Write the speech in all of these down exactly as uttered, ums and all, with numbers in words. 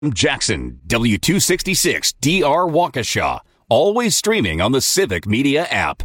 Jackson, W two sixty-six D R Waukesha. Always streaming on the Civic Media app.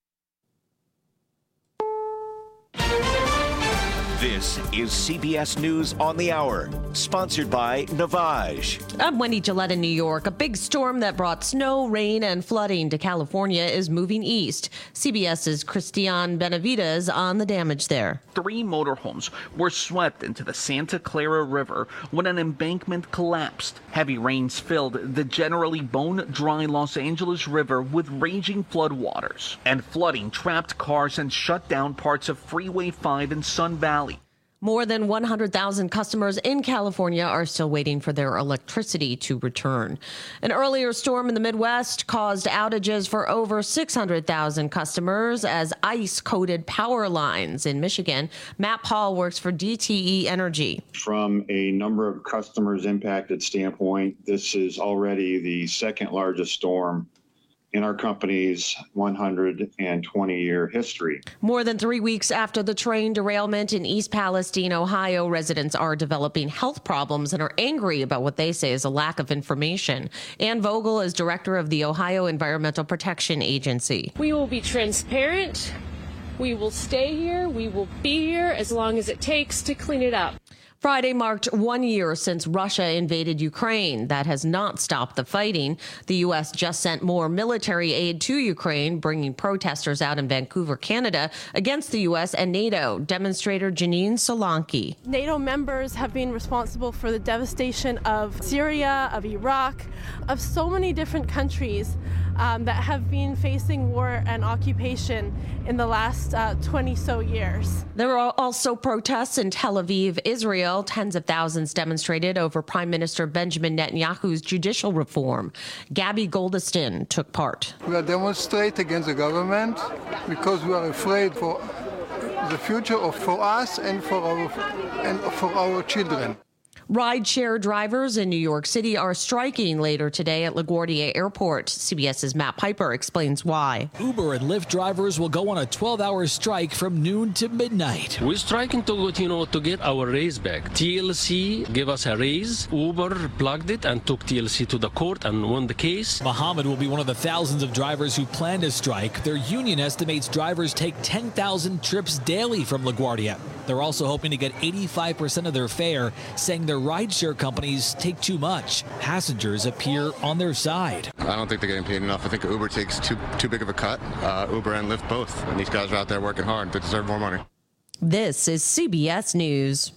This is C B S News on the Hour, sponsored by Navage. I'm Wendy Gillette in New York. A big storm that brought snow, rain, and flooding to California is moving east. CBS's Christian Benavides on the damage there. Three motorhomes were swept into the Santa Clara River when an embankment collapsed. Heavy rains filled the generally bone-dry Los Angeles River with raging floodwaters. And flooding trapped cars and shut down parts of Freeway five in Sun Valley. More than one hundred thousand customers in California are still waiting for their electricity to return. An earlier storm in the Midwest caused outages for over six hundred thousand customers as ice coated power lines in Michigan. Matt Paul works for D T E Energy. From a number of customers impacted standpoint, this is already the second largest storm in our company's one hundred twenty year history. More than three weeks after the train derailment in East Palestine, Ohio, residents are developing health problems and are angry about what they say is a lack of information. Ann Vogel is director of the Ohio Environmental Protection Agency. We will be transparent. We will stay here. We will be here as long as it takes to clean it up. Friday marked one year since Russia invaded Ukraine. That has not stopped the fighting. The U S just sent more military aid to Ukraine, bringing protesters out in Vancouver, Canada, against the U S and NATO. Demonstrator Janine Solanki. NATO members have been responsible for the devastation of Syria, of Iraq, of so many different countries um, that have been facing war and occupation in the last uh, twenty so years. There are also protests in Tel Aviv, Israel. Tens of thousands demonstrated over Prime Minister Benjamin Netanyahu's judicial reform. Gabby Goldeston took part. We are demonstrating against the government because we are afraid for the future of for us and for our and for our children. Rideshare drivers in New York City are striking later today at LaGuardia Airport. CBS's Matt Piper explains why. Uber and Lyft drivers will go on a twelve hour strike from noon to midnight. We're striking to, you know, to get our raise back. T L C gave us a raise. Uber plugged it and took T L C to the court and won the case. Mohammed will be one of the thousands of drivers who plan to strike. Their union estimates drivers take ten thousand trips daily from LaGuardia. They're also hoping to get eighty-five percent of their fare, saying their rideshare companies take too much. Passengers appear on their side. I don't think they're getting paid enough. I think Uber takes too too big of a cut. Uh, Uber and Lyft both. And these guys are out there working hard. They deserve more money. This is C B S News.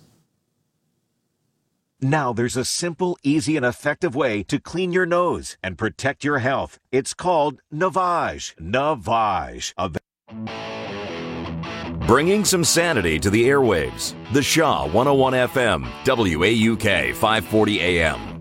Now there's a simple, easy, and effective way to clean your nose and protect your health. It's called Navage. Navage. Bringing some sanity to the airwaves. The Shaw one oh one F M, W A U K five forty A M.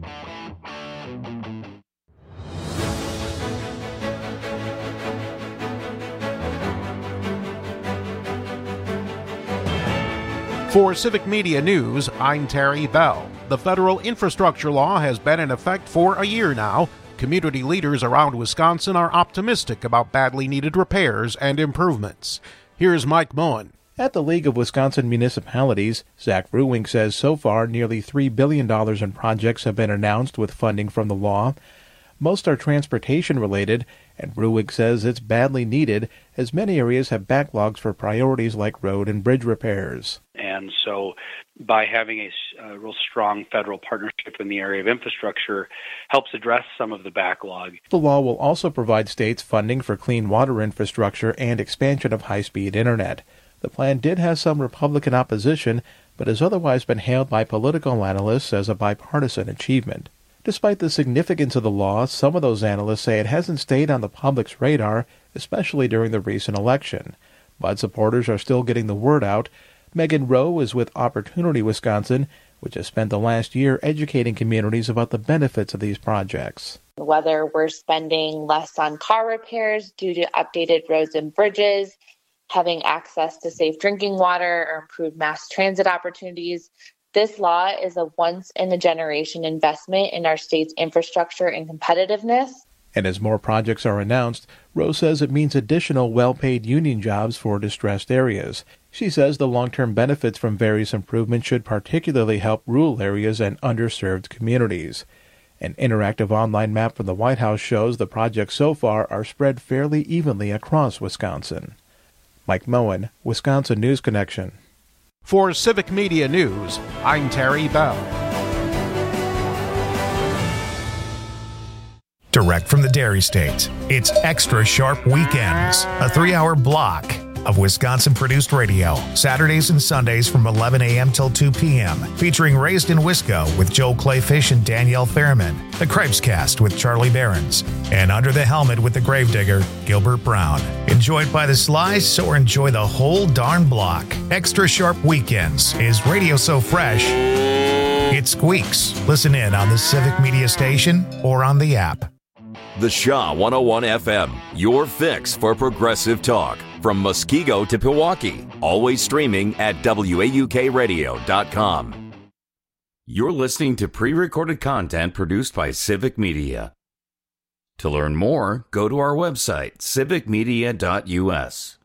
For Civic Media News, I'm Terry Bell. The federal infrastructure law has been in effect for a year now. Community leaders around Wisconsin are optimistic about badly needed repairs and improvements. Here's Mike Moen. At the League of Wisconsin Municipalities, Zach Ruwing says so far nearly three billion dollars in projects have been announced with funding from the law. Most are transportation-related, and Ruwing says it's badly needed as many areas have backlogs for priorities like road and bridge repairs. And so by having a, a real strong federal partnership in the area of infrastructure helps address some of the backlog. The law will also provide states funding for clean water infrastructure and expansion of high-speed internet. The plan did have some Republican opposition, but has otherwise been hailed by political analysts as a bipartisan achievement. Despite the significance of the law, some of those analysts say it hasn't stayed on the public's radar, especially during the recent election. But supporters are still getting the word out. Megan Rowe is with Opportunity Wisconsin, which has spent the last year educating communities about the benefits of these projects. Whether we're spending less on car repairs due to updated roads and bridges, having access to safe drinking water, or improved mass transit opportunities, this law is a once-in-a-generation investment in our state's infrastructure and competitiveness. And as more projects are announced, Rose says it means additional well-paid union jobs for distressed areas. She says the long-term benefits from various improvements should particularly help rural areas and underserved communities. An interactive online map from the White House shows the projects so far are spread fairly evenly across Wisconsin. Mike Moen, Wisconsin News Connection. For Civic Media News, I'm Terry Bell. Direct from the Dairy State, it's Extra Sharp Weekends, a three-hour block of Wisconsin-produced radio, Saturdays and Sundays from eleven a.m. till two p.m., featuring Raised in Wisco with Joel Clayfish and Danielle Fairman, The Cripescast with Charlie Behrens, and Under the Helmet with the Gravedigger, Gilbert Brown. Enjoyed by the slice or enjoy the whole darn block. Extra Sharp Weekends is radio so fresh, it squeaks. Listen in on the Civic Media Station or on the app. The Shaw one oh one F M, your fix for progressive talk. From Muskego to Pewaukee, always streaming at W A U K radio dot com. You're listening to pre-recorded content produced by Civic Media. To learn more, go to our website, civic media dot u s.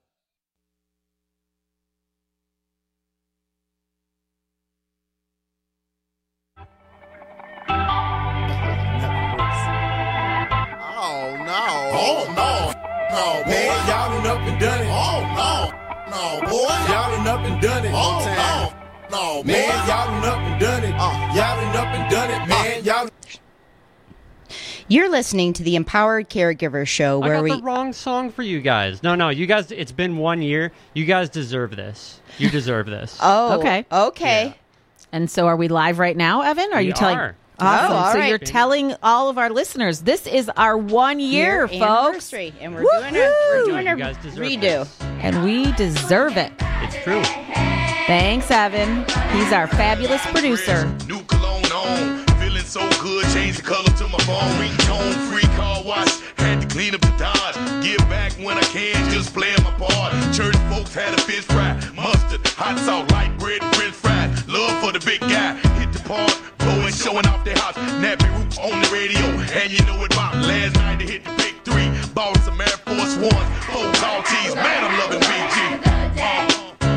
Oh, no. Oh, no. No, boy. Man, y'all done up and done it. Oh, no. No, boy. Y'all done up and done it. Oh, no. No, man. Y'all done up and done it. Uh, y'all done up and done it, man. Y'all. You're listening to the Empowered Caregiver Show, where I got we... the wrong song for you guys. No, no, you guys, it's been one year. You guys deserve this. You deserve this. Oh, okay. Okay. Yeah. And so are we live right now, Evan? Are We you telling... are. Awesome. Oh, all so right. you're telling all of our listeners, this is our one year, Year folks. anniversary, and we're doing a, we're doing a You guys deserve redo. this. And we deserve it. It's true. Thanks, Evan. He's our fabulous producer. New cologne on. Feeling so good. Change the color to my phone. Ringtone. Free car wash. Had to clean up the Dodge. Give back when I can. Just playing my part. Church folks had a fish fry. Mustard. Hot sauce. Light bread. French fries. Love for the big guy. Hit the park. Boys showing off their house. Nappy Roots on the radio. And you know it about last night they hit the big three. Bought some Air Force Ones. Four tall tees. Man, I'm loving B G. Uh,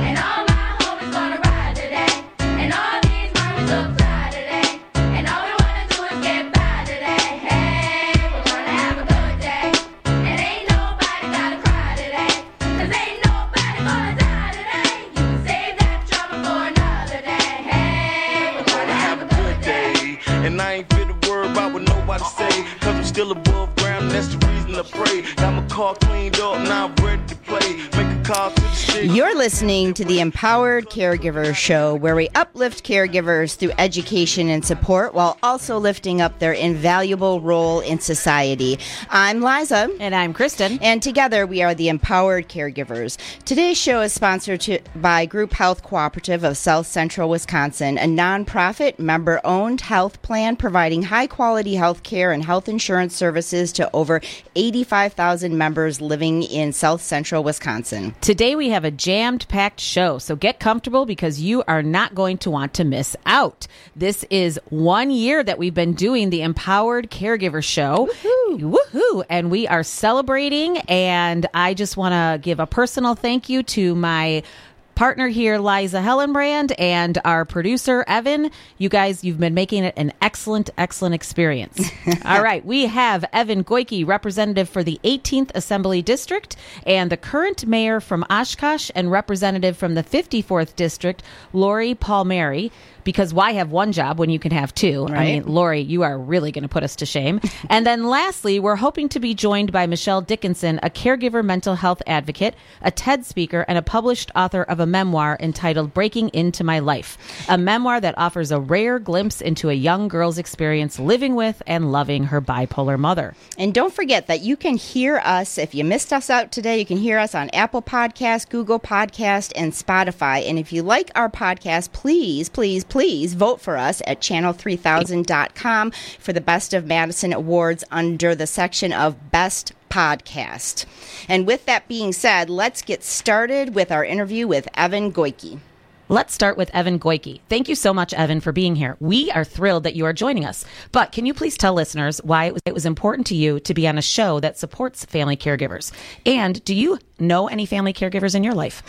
And I ain't fit to worry about what nobody say. Cause I'm still above ground, that's the reason I pray. Got my car cleaned up, now I'm ready to play. Make a call to the city. You're listening to the Empowered Caregiver Show, where we uplift caregivers through education and support while also lifting up their invaluable role in society. I'm Liza. And I'm Kristen. And together we are the Empowered Caregivers. Today's show is sponsored to, by Group Health Cooperative of South Central Wisconsin, a nonprofit, member-owned health plan providing high-quality health care and health insurance services to over eighty-five thousand members living in South Central Wisconsin. Today we have a jammed-packed show, so get comfortable because you are not going to want to miss out. This is one year that we've been doing the Empowered Caregiver Show. Woohoo! Woohoo! And we are celebrating, and I just want to give a personal thank you to my partner here, Liza Hellenbrand, and our producer, Evan. You guys, you've been making it an excellent, excellent experience. All right. We have Evan Goyke, representative for the eighteenth Assembly District, and the current mayor from Oshkosh, and representative from the fifty-fourth District, Lori Palmieri. Because why have one job when you can have two? Right. I mean, Lori, you are really going to put us to shame. And then lastly, we're hoping to be joined by Michelle Dickinson, a caregiver mental health advocate, a TED speaker, and a published author of a memoir entitled Breaking Into My Life, a memoir that offers a rare glimpse into a young girl's experience living with and loving her bipolar mother. And don't forget that you can hear us, if you missed us out today, you can hear us on Apple Podcast, Google Podcast, and Spotify. And if you like our podcast, please, please, please, Please vote for us at channel three thousand dot com for the Best of Madison Awards under the section of Best Podcast. And with that being said, let's get started with our interview with Evan Goyke. Let's start with Evan Goyke. Thank you so much, Evan, for being here. We are thrilled that you are joining us. But can you please tell listeners why it was, it was important to you to be on a show that supports family caregivers? And do you know any family caregivers in your life?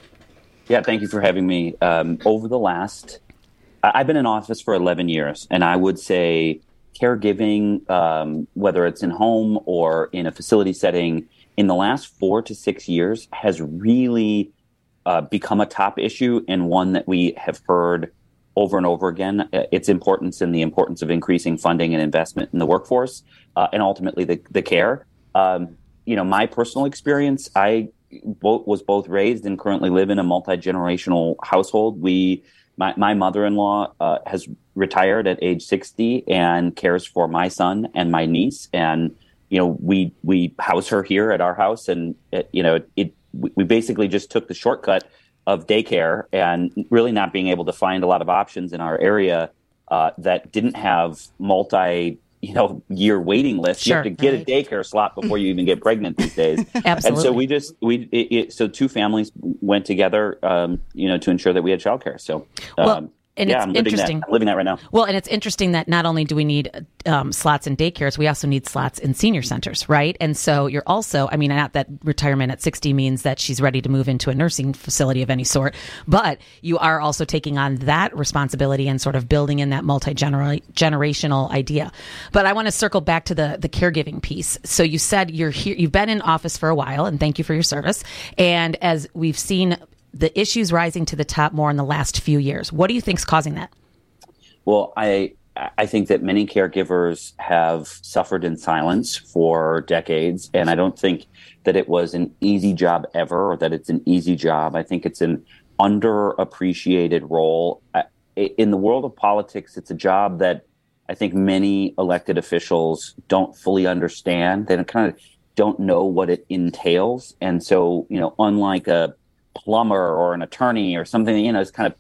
Yeah, thank you for having me. Um, over the last, I've been in office for eleven years, and I would say caregiving, um, whether it's in home or in a facility setting, in the last four to six years has really uh, become a top issue, and one that we have heard over and over again, uh, its importance and the importance of increasing funding and investment in the workforce, uh, and ultimately the, the care. Um, you know, my personal experience, I both, was both raised and currently live in a multi-generational household. We, my, my mother-in-law uh, has retired at age sixty and cares for my son and my niece. And, you know, we, we house her here at our house, and, it, you know, it, we basically just took the shortcut of daycare and really not being able to find a lot of options in our area uh, that didn't have multi, you know, year waiting lists. Sure, you have to get right. a daycare slot before you even get pregnant these days. Absolutely. And so we just, we, it, it, so two families went together, um, you know, to ensure that we had childcare. So, um, Well, and yeah, it's I'm living interesting. that. I'm living that right now. Well, and it's interesting that not only do we need um, slots in daycares, we also need slots in senior centers, right? And so you're also, I mean, not that retirement at sixty means that she's ready to move into a nursing facility of any sort, but you are also taking on that responsibility and sort of building in that multi-generational idea. But I want to circle back to the the caregiving piece. So you said you're here, you've been in office for a while, and thank you for your service. And as we've seen the issues rising to the top more in the last few years, what do you think is causing that? Well, I I think that many caregivers have suffered in silence for decades, and I don't think that it was an easy job ever, or that it's an easy job. I think it's an underappreciated role. In the world of politics, it's a job that I think many elected officials don't fully understand. They kind of don't know what it entails. And so, you know, unlike a plumber or an attorney or something, you know, it's kind of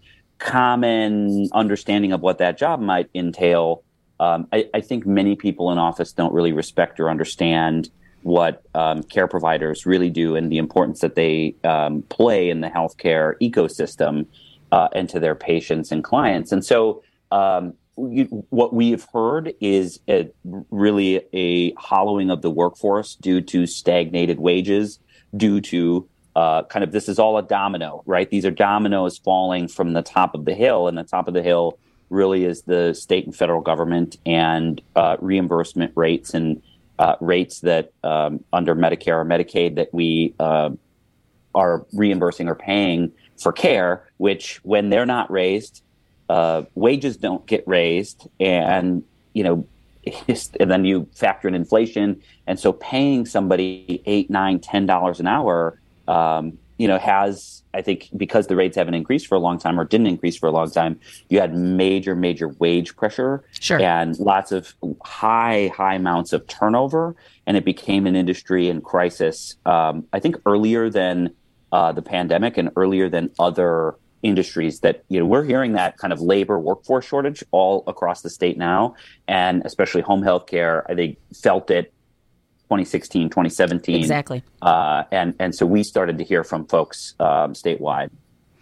common understanding of what that job might entail. Um, I, I think many people in office don't really respect or understand what um, care providers really do and the importance that they um, play in the healthcare ecosystem uh, and to their patients and clients. And so um, you, what we have heard is a, really a hollowing of the workforce due to stagnated wages, due to Uh, kind of, this is all a domino, right? These are dominoes falling from the top of the hill, and the top of the hill really is the state and federal government and uh, reimbursement rates and uh, rates that um, under Medicare or Medicaid that we uh, are reimbursing or paying for care, which when they're not raised, uh, wages don't get raised, and, you know, and then you factor in inflation. And so paying somebody eight, nine, ten dollars an hour Um, you know, has, I think, because the rates haven't increased for a long time or didn't increase for a long time, you had major, major wage pressure sure. and lots of high, high amounts of turnover. And it became an industry in crisis, um, I think, earlier than uh, the pandemic and earlier than other industries that, you know, we're hearing that kind of labor workforce shortage all across the state now. And especially home health care, I think, felt it twenty sixteen, twenty seventeen. Exactly. Uh, and, and so we started to hear from folks um, statewide.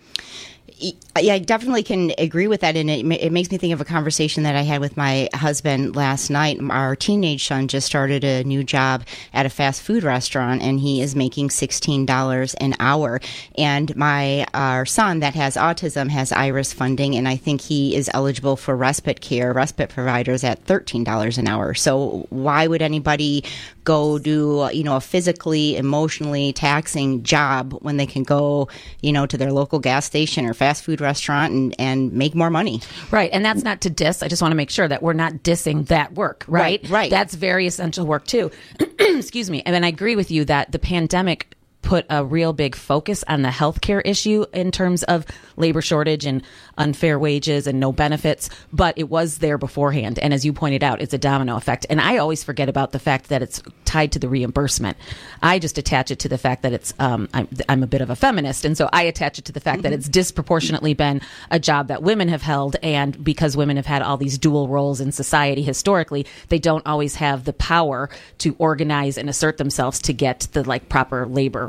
Yeah, I definitely can agree with that. And it, it makes me think of a conversation that I had with my husband last night. Our teenage son just started a new job at a fast food restaurant, and he is making sixteen dollars an hour. And my our son that has autism has IRIS funding, and I think he is eligible for respite care, respite providers at thirteen dollars an hour. So why would anybody go do, you know, a physically, emotionally taxing job when they can go, you know, to their local gas station or fast food restaurant and, and make more money? Right. And that's not to diss. I just want to make sure that we're not dissing that work, right? Right. right. That's very essential work too. Excuse me. And then I agree with you that the pandemic put a real big focus on the healthcare issue in terms of labor shortage and unfair wages and no benefits, but it was there beforehand. And as you pointed out, it's a domino effect. And I always forget about the fact that it's tied to the reimbursement. I just attach it to the fact that it's, um, I'm, I'm a bit of a feminist. And so I attach it to the fact mm-hmm. that it's disproportionately been a job that women have held. And because women have had all these dual roles in society historically, they don't always have the power to organize and assert themselves to get the like proper labor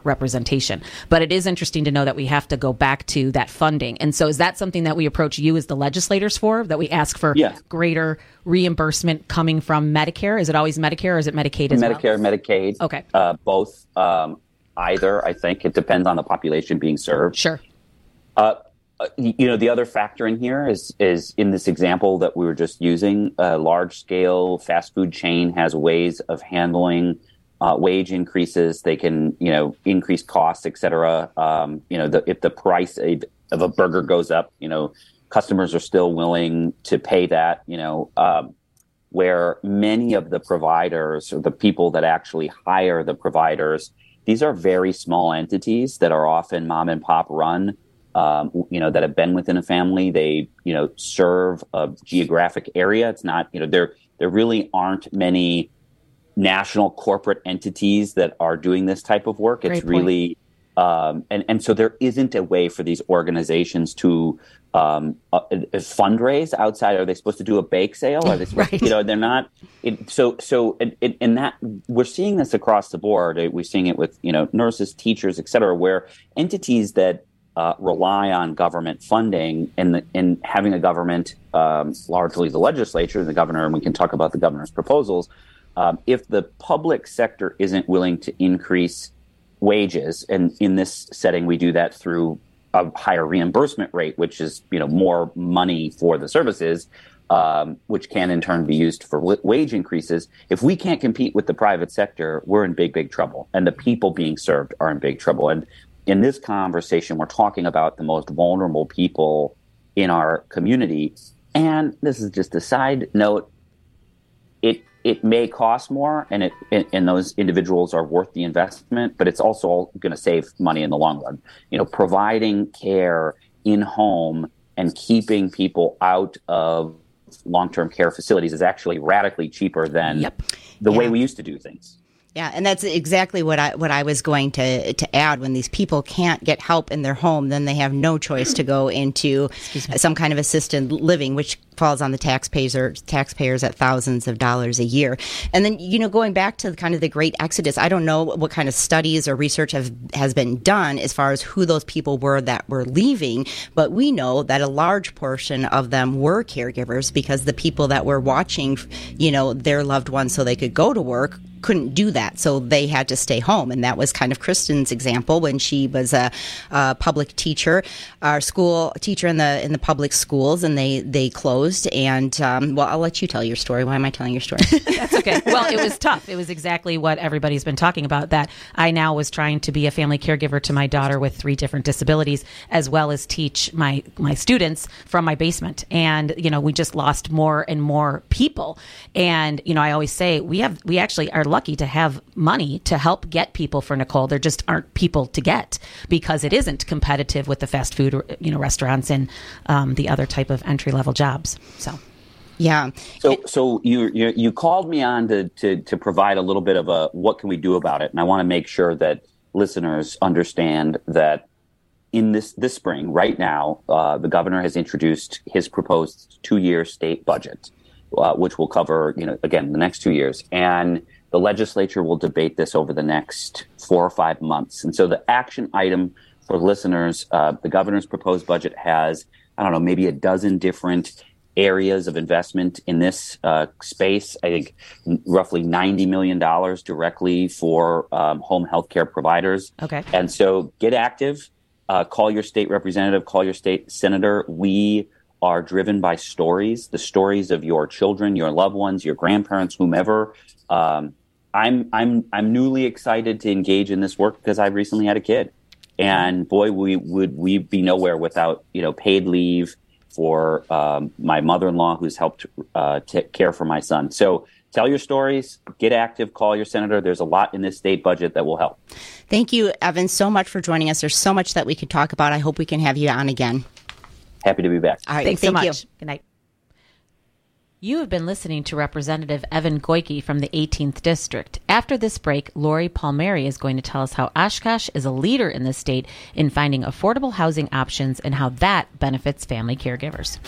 representation. But it is interesting to know that we have to go back to that funding. And so is that something that we approach you as the legislators for, that we ask for yeah. greater reimbursement coming from Medicare? Is it always Medicare or is it Medicaid as Medicare, well? Medicaid. Okay. Uh, both. Um, either, I think. It depends on the population being served. Sure. Uh, you know, the other factor in here is, is in this example that we were just using, a large-scale fast food chain has ways of handling uh, wage increases. They can, you know, increase costs, et cetera. Um, you know, the, if the price of, of a burger goes up, you know, customers are still willing to pay that, you know, um, where many of the providers or the people that actually hire the providers, these are very small entities that are often mom and pop run. Um, you know, that have been within a family. They, you know, serve a geographic area. It's not, you know, there there really aren't many national corporate entities that are doing this type of work. It's really, um, and, and so there isn't a way for these organizations to um, uh, fundraise outside. Are they supposed to do a bake sale? Are they supposed right. to, you know, they're not. It, so, so in, in, in that, we're seeing this across the board. We're seeing it with, you know, nurses, teachers, et cetera, where entities that Uh, rely on government funding and the, and having a government, um, largely the legislature and the governor, and we can talk about the governor's proposals. Um, if the public sector isn't willing to increase wages, and in this setting we do that through a higher reimbursement rate, which is, you know, more money for the services, um, which can in turn be used for w- wage increases. If we can't compete with the private sector, we're in big, big trouble, and the people being served are in big trouble. And in this conversation, we're talking about the most vulnerable people in our community. And this is just a side note. It it may cost more, and it and those individuals are worth the investment, but it's also going to save money in the long run. You know, providing care in home and keeping people out of long-term care facilities is actually radically cheaper than yep. the yeah. way we used to do things. Yeah, and that's exactly what I what I was going to to add. When these people can't get help in their home, then they have no choice to go into some kind of assisted living, which falls on the taxpayers or taxpayers at thousands of dollars a year. And then, you know, going back to kind of the great exodus, I don't know what kind of studies or research have has been done as far as who those people were that were leaving, but we know that a large portion of them were caregivers, because the people that were watching, you know, their loved ones so they could go to work couldn't do that, so they had to stay home. And that was kind of Kristen's example when she was a, a public teacher, our school teacher in the in the public schools, and they they closed. And um, well, I'll let you tell your story. Why am I telling your story? That's okay. Well, it was tough. It was exactly what everybody's been talking about, that I now was trying to be a family caregiver to my daughter with three different disabilities, as well as teach my my students from my basement. And you know, we just lost more and more people. And you know, I always say we have we actually are lucky to have money to help get people for Nicole. There just aren't people to get, because it isn't competitive with the fast food, you know, restaurants and um, the other type of entry level jobs. So, yeah. So, so you you you called me on to to to provide a little bit of a what can we do about it, and I want to make sure that listeners understand that in this this spring, right now, uh, the governor has introduced his proposed two year state budget, uh, which will cover, you know, again, the next two years, and the legislature will debate this over the next four or five months. And so the action item for listeners, uh, the governor's proposed budget has, I don't know, maybe a dozen different areas of investment in this uh, space. I think roughly ninety million dollars directly for um, home health care providers. Okay. And so get active, uh, call your state representative, call your state senator. We are driven by stories, the stories of your children, your loved ones, your grandparents, whomever. Um, I'm I'm I'm newly excited to engage in this work because I recently had a kid, and boy, we would we be nowhere without, you know, paid leave for um, my mother-in-law who's helped uh, take care for my son. So tell your stories, get active, call your senator. There's a lot in this state budget that will help. Thank you, Evan, so much for joining us. There's so much that we could talk about. I hope we can have you on again. Happy to be back. All right, thanks thank so much. you. Good night. You have been listening to Representative Evan Goyke from the eighteenth District. After this break, Lori Palmieri is going to tell us how Oshkosh is a leader in the state in finding affordable housing options and how that benefits family caregivers.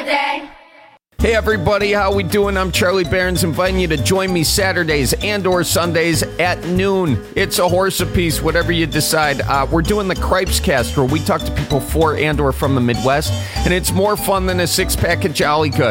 day. Hey everybody, how we doing? I'm Charlie Barons, inviting you to join me Saturdays and or Sundays at noon. It's a horse apiece, whatever you decide. Uh, we're doing the Cripes Cast, where we talk to people for and or from the Midwest, and it's more fun than a six-pack of Jolly Good.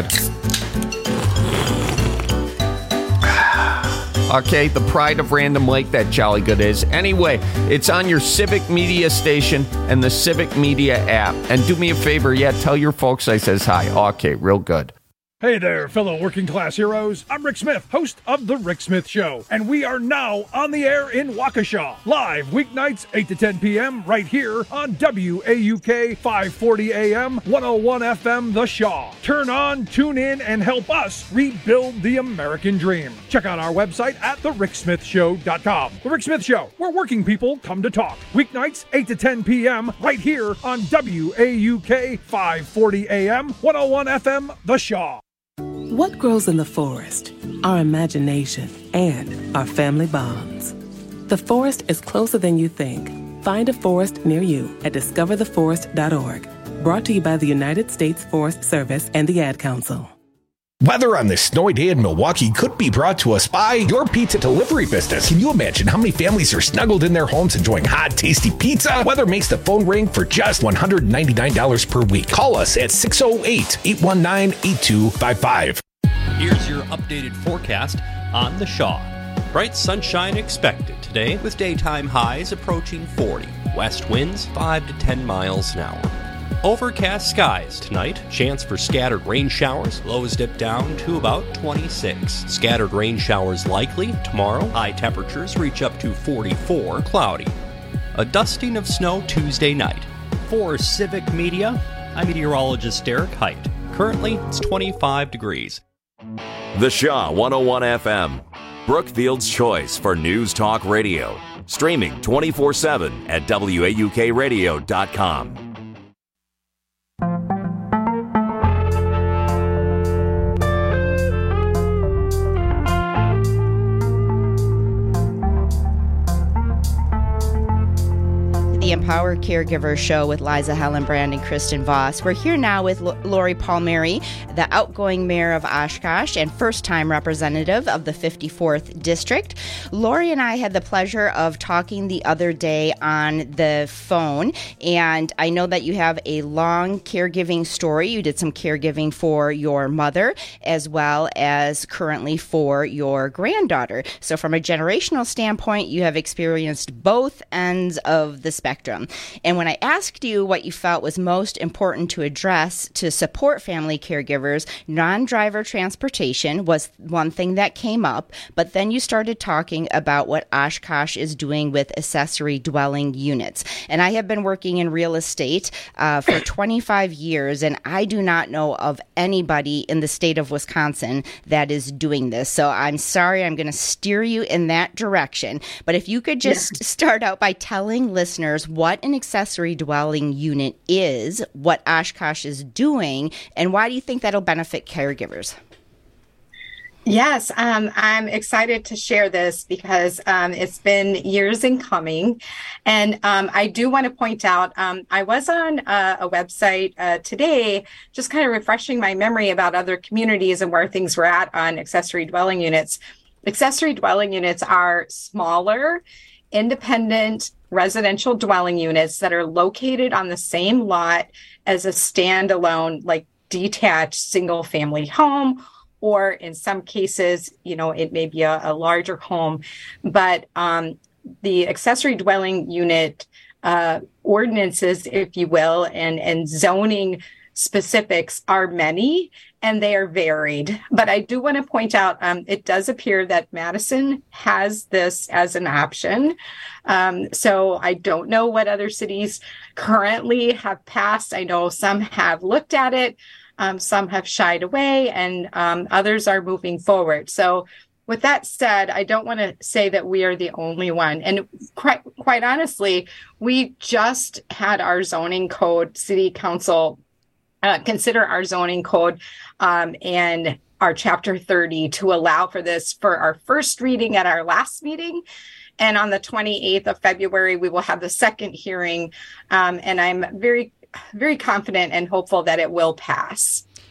Okay, the pride of Random Lake, that Jolly Good is. Anyway, it's on your Civic Media station and the Civic Media app. And do me a favor, yeah, tell your folks I says hi. Okay, real good. Hey there, fellow working class heroes. I'm Rick Smith, host of The Rick Smith Show, and we are now on the air in Waukesha, live weeknights eight to ten p.m. right here on W A U K five forty A M, one oh one F M The Shaw. Turn on, tune in, and help us rebuild the American dream. Check out our website at the rick smith show dot com. The Rick Smith Show, where working people come to talk. Weeknights eight to ten p.m. right here on W A U K five forty A M, one oh one F M The Shaw. What grows in the forest? Our imagination and our family bonds. The forest is closer than you think. Find a forest near you at discover the forest dot org. Brought to you by the United States Forest Service and the Ad Council. Weather on this snowy day in Milwaukee could be brought to us by your pizza delivery business. Can you imagine how many families are snuggled in their homes enjoying hot, tasty pizza? Weather makes the phone ring for just one hundred ninety-nine dollars per week. Call us at six oh eight, eight one nine, eight two five five. Here's your updated forecast on the Shaw. Bright sunshine expected today with daytime highs approaching forty. West winds five to ten miles an hour. Overcast skies tonight. Chance for scattered rain showers. Lows dip down to about twenty-six. Scattered rain showers likely tomorrow. High temperatures reach up to forty-four. Cloudy. A dusting of snow Tuesday night. For Civic Media, I'm meteorologist Derek Height. Currently, it's twenty-five degrees. The Shaw one oh one F M, Brookfield's choice for news talk radio. Streaming twenty-four seven at W A U K radio dot com. The Empowered Caregiver Show with Liza Hellenbrand and Kristen Voss. We're here now with L- Lori Palmieri, the outgoing mayor of Oshkosh and first-time representative of the fifty-fourth District. Lori and I had the pleasure of talking the other day on the phone, and I know that you have a long caregiving story. You did some caregiving for your mother as well as currently for your granddaughter. So from a generational standpoint, you have experienced both ends of the spectrum. And when I asked you what you felt was most important to address to support family caregivers, non-driver transportation was one thing that came up, but then you started talking about what Oshkosh is doing with accessory dwelling units. And I have been working in real estate uh, for twenty-five years, and I do not know of anybody in the state of Wisconsin that is doing this. So I'm sorry, I'm going to steer you in that direction. But if you could just yeah. start out by telling listeners what an accessory dwelling unit is, what Oshkosh is doing, and why do you think that'll benefit caregivers? Yes, um, I'm excited to share this because um, it's been years in coming. And um, I do want to point out, um, I was on a, a website uh, today, just kind of refreshing my memory about other communities and where things were at on accessory dwelling units. Accessory dwelling units are smaller, independent residential dwelling units that are located on the same lot as a standalone, like detached single family home, or in some cases, you know, it may be a, a larger home. But um, the accessory dwelling unit uh, ordinances, if you will, and, and zoning specifics are many, and they are varied. But I do want to point out, um, it does appear that Madison has this as an option. Um, so I don't know what other cities currently have passed. I know some have looked at it, um, some have shied away, and um, others are moving forward. So with that said, I don't want to say that we are the only one. And quite, quite honestly, we just had our zoning code, city council Uh, consider our zoning code um, and our chapter thirty to allow for this for our first reading at our last meeting. And on the twenty-eighth of February, we will have the second hearing. Um, and I'm very, very confident and hopeful that it will pass.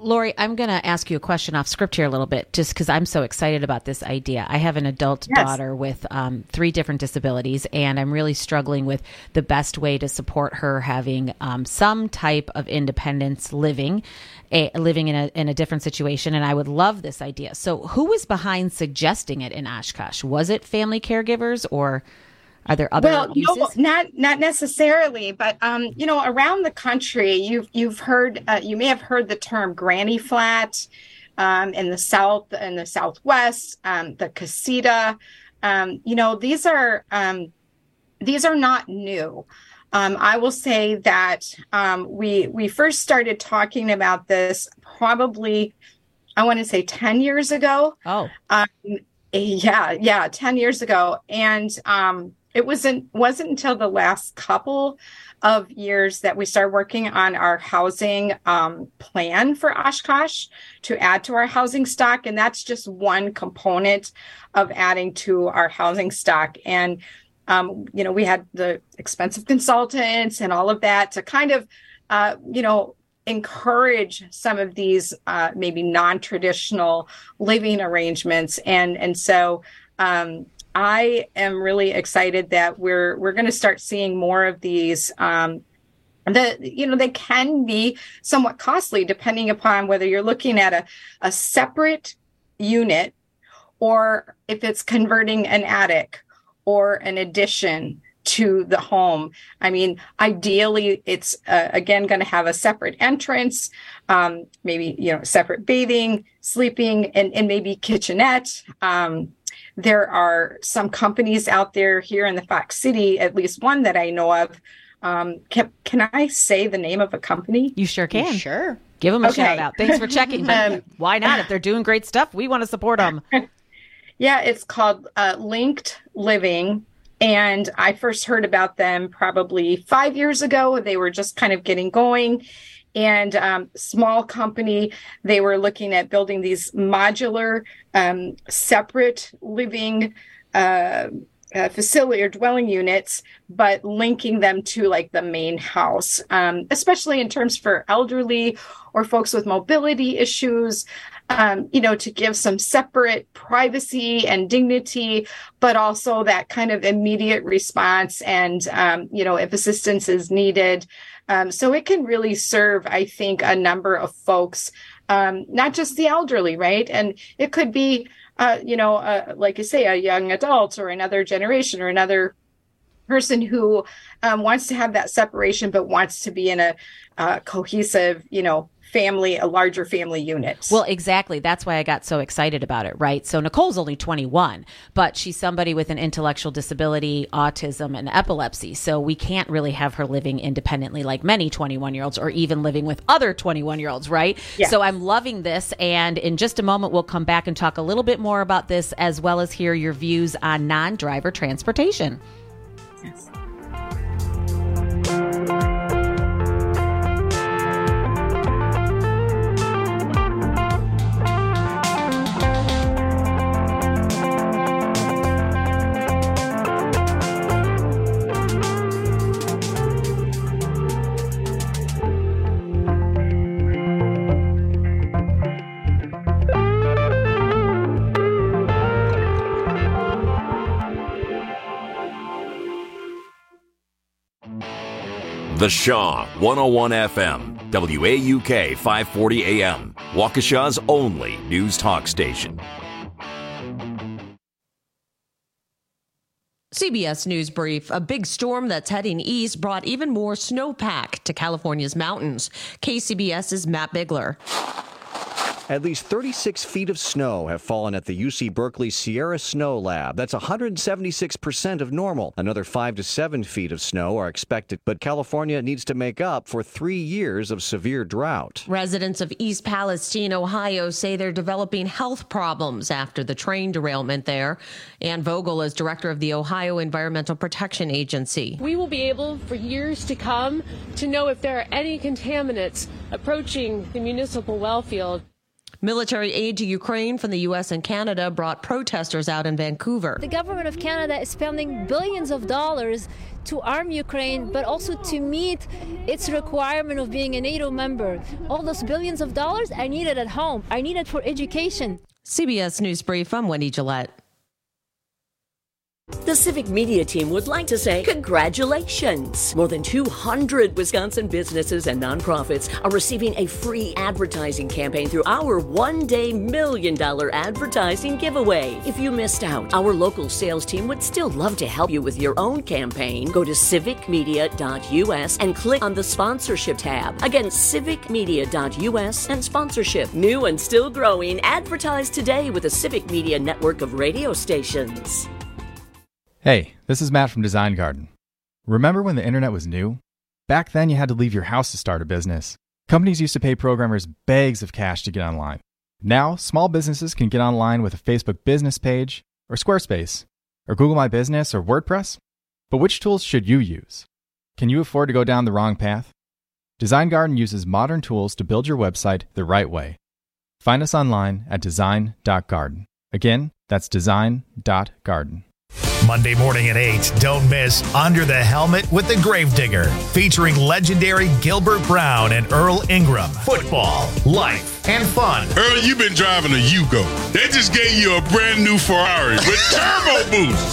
Lori, I'm going to ask you a question off script here a little bit, just because I'm so excited about this idea. I have an adult Yes. daughter with um, three different disabilities, and I'm really struggling with the best way to support her having um, some type of independence living, a, living in a in a different situation. And I would love this idea. So, who was behind suggesting it in Oshkosh? Was it family caregivers, or are there other well, uses? no, not not necessarily, but um, you know, around the country, you've you've heard, uh, you may have heard the term granny flat um, in the South, in the Southwest, um, the casita. Um, you know, these are um, these are not new. Um, I will say that um, we we first started talking about this probably, I want to say ten years ago. Oh, um, yeah, yeah, ten years ago, and um, it wasn't wasn't until the last couple of years that we started working on our housing um, plan for Oshkosh to add to our housing stock, and that's just one component of adding to our housing stock. And um, you know, we had the expensive consultants and all of that to kind of, uh, you know, encourage some of these uh, maybe non-traditional living arrangements, and and so. Um, I am really excited that we're we're going to start seeing more of these. Um, the you know they can be somewhat costly depending upon whether you're looking at a, a separate unit or if it's converting an attic or an addition to the home. I mean, ideally, it's uh, again going to have a separate entrance, um, maybe you know separate bathing, sleeping, and, and maybe kitchenette. Um, There are some companies out there here in the Fox City, at least one that I know of. Um, can, can I say the name of a company? You sure can. Sure. Give them a Okay. shout out. Thanks for checking. Um, Why not? If they're doing great stuff, we want to support them. Yeah, it's called uh, Linked Living. And I first heard about them probably five years ago. They were just kind of getting going. And um, small company, they were looking at building these modular, um, separate living uh, uh, facility or dwelling units, but linking them to like the main house, um, especially in terms for elderly or folks with mobility issues, um, you know, to give some separate privacy and dignity, but also that kind of immediate response and, um, you know, if assistance is needed. Um, so it can really serve, I think, a number of folks, um, not just the elderly, right? And it could be, uh, you know, uh, like you say, a young adult or another generation or another person who um, wants to have that separation, but wants to be in a uh, cohesive, you know, family, a larger family unit. Well, exactly. That's why I got so excited about it, right? So Nicole's only twenty-one, but she's somebody with an intellectual disability, autism, and epilepsy. So we can't really have her living independently like many twenty-one-year-olds or even living with other twenty-one-year-olds, right? Yes. So I'm loving this. And in just a moment, we'll come back and talk a little bit more about this, as well as hear your views on non-driver transportation. Yes. The Shaw one oh one F M, W A U K five forty A M, Waukesha's only news talk station. C B S News Brief. A big storm that's heading east brought even more snowpack to California's mountains. KCBS's Matt Bigler. At least thirty-six feet of snow have fallen at the U C Berkeley Sierra Snow Lab. That's one hundred seventy-six percent of normal. Another five to seven feet of snow are expected, but California needs to make up for three years of severe drought. Residents of East Palestine, Ohio, say they're developing health problems after the train derailment there. Ann Vogel is director of the Ohio Environmental Protection Agency. We will be able, for years to come, to know if there are any contaminants approaching the municipal well field. Military aid to Ukraine from the U S and Canada brought protesters out in Vancouver. The government of Canada is spending billions of dollars to arm Ukraine, but also to meet its requirement of being a NATO member. All those billions of dollars, I need it at home. I need it for education. C B S News Brief, I'm Wendy Gillette. The Civic Media team would like to say congratulations. More than two hundred Wisconsin businesses and nonprofits are receiving a free advertising campaign through our one-day million dollar advertising giveaway. If you missed out, our local sales team would still love to help you with your own campaign. Go to civic media dot u s and click on the sponsorship tab. Again, civic media dot u s and sponsorship. New and still growing. Advertise today with the Civic Media network of radio stations. Hey, this is Matt from Design Garden. Remember when the internet was new? Back then you had to leave your house to start a business. Companies used to pay programmers bags of cash to get online. Now, small businesses can get online with a Facebook business page, or Squarespace, or Google My Business, or WordPress. But which tools should you use? Can you afford to go down the wrong path? Design Garden uses modern tools to build your website the right way. Find us online at design dot garden. Again, that's design dot garden. Monday morning at eight, don't miss Under the Helmet with the Gravedigger, featuring legendary Gilbert Brown and Earl Ingram. Football, life, and fun. Earl, you've been driving a Yugo. They just gave you a brand new Ferrari with turbo boost.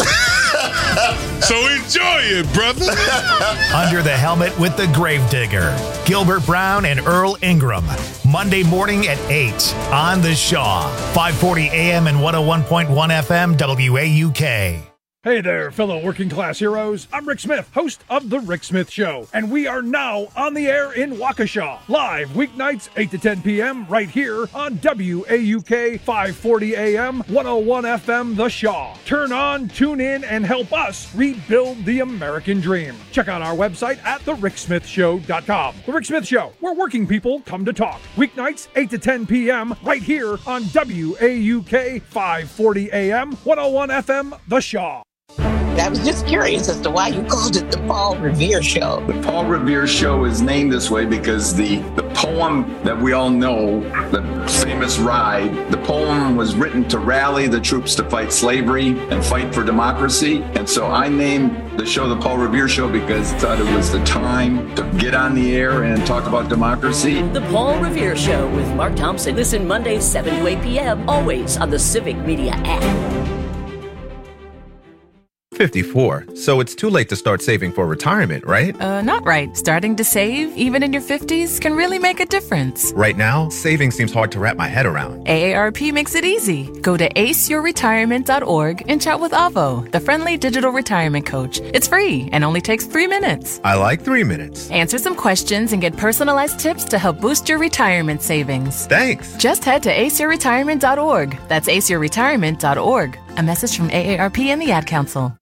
So enjoy it, brother. Under the Helmet with the Gravedigger, Gilbert Brown and Earl Ingram. Monday morning at eight on The Shaw, five forty A M and one oh one point one F M W A U K. Hey there, fellow working class heroes. I'm Rick Smith, host of The Rick Smith Show, and we are now on the air in Waukesha, live weeknights eight to ten p.m. right here on W A U K five forty A M, one oh one F M The Shaw. Turn on, tune in, and help us rebuild the American dream. Check out our website at the rick smith show dot com. The Rick Smith Show, where working people come to talk. Weeknights eight to ten p.m. right here on W A U K five forty A M, one oh one F M The Shaw. I was just curious as to why you called it the Paul Revere Show. The Paul Revere Show is named this way because the, the poem that we all know, the famous Ride, the poem was written to rally the troops to fight slavery and fight for democracy. And so I named the show the Paul Revere Show because I thought it was the time to get on the air and talk about democracy. The Paul Revere Show with Mark Thompson. Listen Mondays seven to eight p.m. always on the Civic Media app. fifty-four, so it's too late to start saving for retirement, right? Uh, not right. Starting to save, even in your fifties, can really make a difference. Right now, saving seems hard to wrap my head around. A A R P makes it easy. Go to ace your retirement dot org and chat with Avo, the friendly digital retirement coach. It's free and only takes three minutes. I like three minutes. Answer some questions and get personalized tips to help boost your retirement savings. Thanks. Just head to ace your retirement dot org. That's ace your retirement dot org. A message from A A R P and the Ad Council.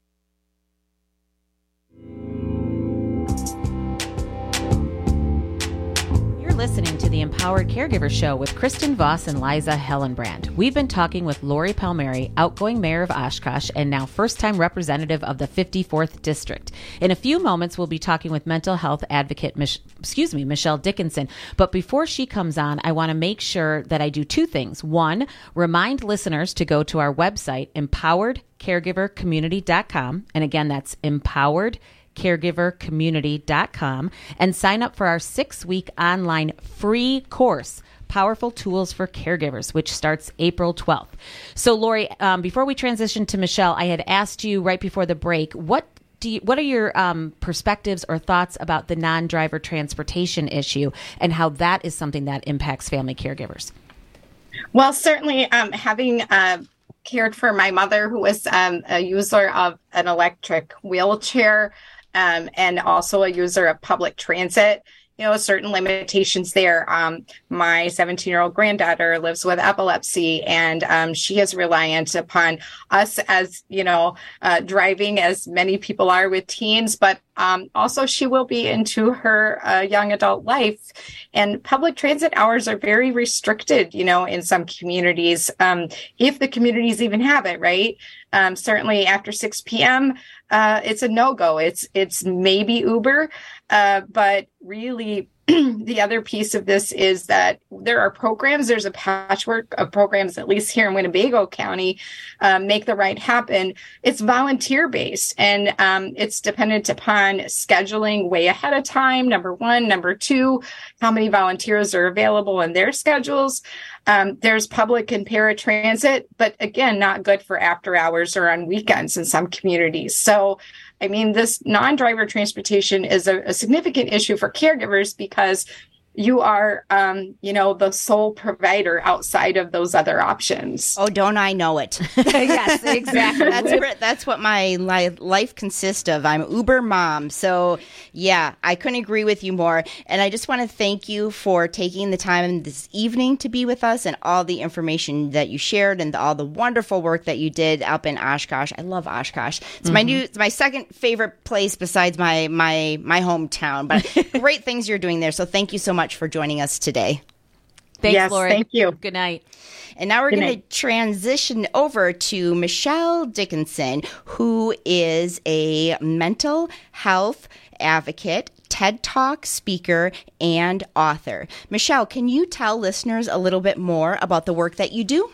Listening to the Empowered Caregiver Show with Kristen Voss and Liza Hellenbrand. We've been talking with Lori Palmieri, outgoing mayor of Oshkosh and now first-time representative of the fifty-fourth District. In a few moments, we'll be talking with mental health advocate, Mich- excuse me, Michelle Dickinson. But before she comes on, I want to make sure that I do two things. One, remind listeners to go to our website, empowered caregiver community dot com. And again, that's empowered caregiver community dot com, and sign up for our six-week online free course, Powerful Tools for Caregivers, which starts April twelfth. So, Lori, um, before we transition to Michelle, I had asked you right before the break, what do you, what are your um, perspectives or thoughts about the non-driver transportation issue and how that is something that impacts family caregivers? Well, certainly um, having uh, cared for my mother, who was um, a user of an electric wheelchair, Um, and also a user of public transit, you know, certain limitations there. Um, my seventeen-year-old granddaughter lives with epilepsy, and um, she is reliant upon us as, you know, uh, driving as many people are with teens, but um, also she will be into her uh, young adult life. And public transit hours are very restricted, you know, in some communities, um, if the communities even have it, right? Um, certainly after six p.m., uh, it's a no-go. It's it's maybe Uber, uh, but really the other piece of this is that there are programs, there's a patchwork of programs, at least here in Winnebago County, uh, Make the Right Happen. It's volunteer based, and um, it's dependent upon scheduling way ahead of time, number one. Number two, how many volunteers are available in their schedules. Um, there's public and paratransit, but again, not good for after hours or on weekends in some communities. So, I mean, this non-driver transportation is a, a significant issue for caregivers because you are, um, you know, the sole provider outside of those other options. Oh, don't I know it? Yes, exactly. That's where, that's what my li- life consists of. I'm Uber mom. So, yeah, I couldn't agree with you more. And I just want to thank you for taking the time this evening to be with us and all the information that you shared and all the wonderful work that you did up in Oshkosh. I love Oshkosh. It's mm-hmm. my new, it's my second favorite place besides my my my hometown. But great things you're doing there. So thank you so much for joining us today. Thanks, yes, Lori. Thank you. Good night. And now we're Good going to transition over to Michelle Dickinson, who is a mental health advocate, TED Talk speaker, and author. Michelle, can you tell listeners a little bit more about the work that you do?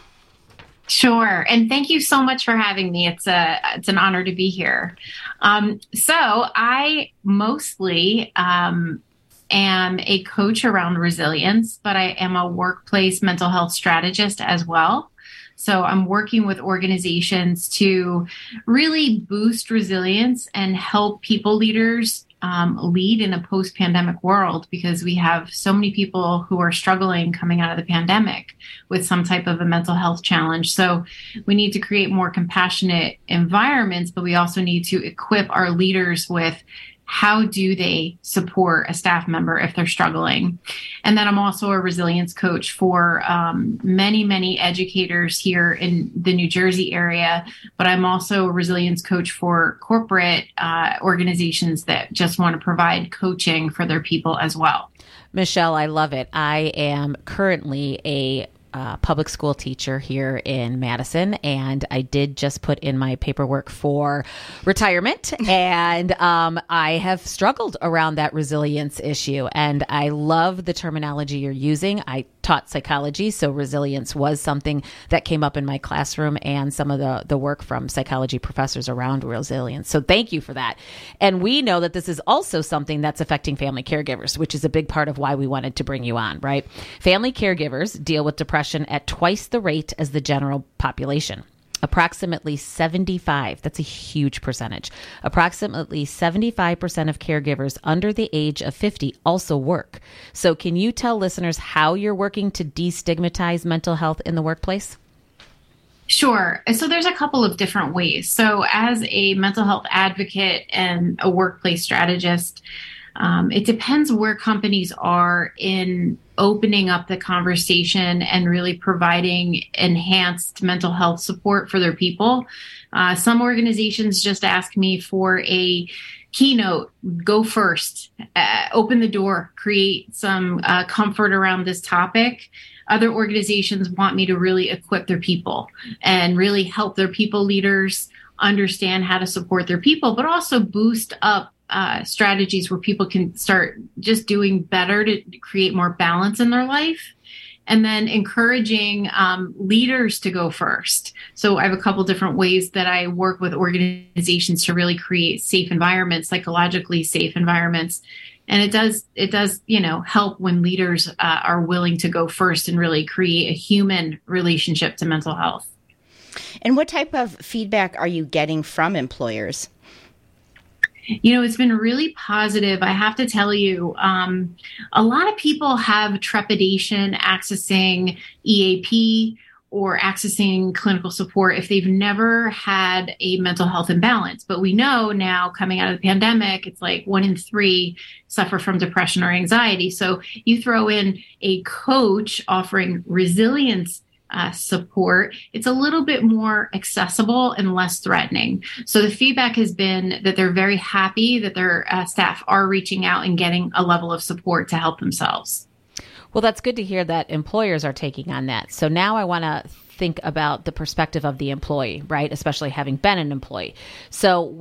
Sure. And thank you so much for having me. It's a it's an honor to be here. Um, so I mostly um, am a coach around resilience, but I am a workplace mental health strategist as well. So I'm working with organizations to really boost resilience and help people leaders um, lead in a post-pandemic world, because we have so many people who are struggling coming out of the pandemic with some type of a mental health challenge. So we need to create more compassionate environments, but we also need to equip our leaders with how do they support a staff member if they're struggling. And then I'm also a resilience coach for um, many, many educators here in the New Jersey area, but I'm also a resilience coach for corporate uh, organizations that just want to provide coaching for their people as well. Michelle, I love it. I am currently a Uh, public school teacher here in Madison, and I did just put in my paperwork for retirement, and um, I have struggled around that resilience issue, and I love the terminology you're using. I taught psychology, so resilience was something that came up in my classroom and some of the, the work from psychology professors around resilience. So thank you for that. And we know that this is also something that's affecting family caregivers, which is a big part of why we wanted to bring you on, right? Family caregivers deal with depression at twice the rate as the general population. Approximately seventy-five, that's a huge percentage. Approximately seventy-five percent of caregivers under the age of fifty also work. So can you tell listeners how you're working to destigmatize mental health in the workplace? Sure. So there's a couple of different ways. So as a mental health advocate and a workplace strategist, um, it depends where companies are in opening up the conversation and really providing enhanced mental health support for their people. Uh, some organizations just ask me for a keynote, go first, uh, open the door, create some uh, comfort around this topic. Other organizations want me to really equip their people and really help their people leaders understand how to support their people, but also boost up Uh, strategies where people can start just doing better to create more balance in their life, and then encouraging um, leaders to go first. So I have a couple different ways that I work with organizations to really create safe environments, psychologically safe environments. And it does, it does, you know, help when leaders uh, are willing to go first and really create a human relationship to mental health. And what type of feedback are you getting from employers? You know, it's been really positive. I have to tell you, um, a lot of people have trepidation accessing E A P or accessing clinical support if they've never had a mental health imbalance. But we know now, coming out of the pandemic, it's like one in three suffer from depression or anxiety. So you throw in a coach offering resilience Uh, support, it's a little bit more accessible and less threatening. So the feedback has been that they're very happy that their uh, staff are reaching out and getting a level of support to help themselves. Well, that's good to hear that employers are taking on that. So now I want to think about the perspective of the employee, right? Especially having been an employee. So what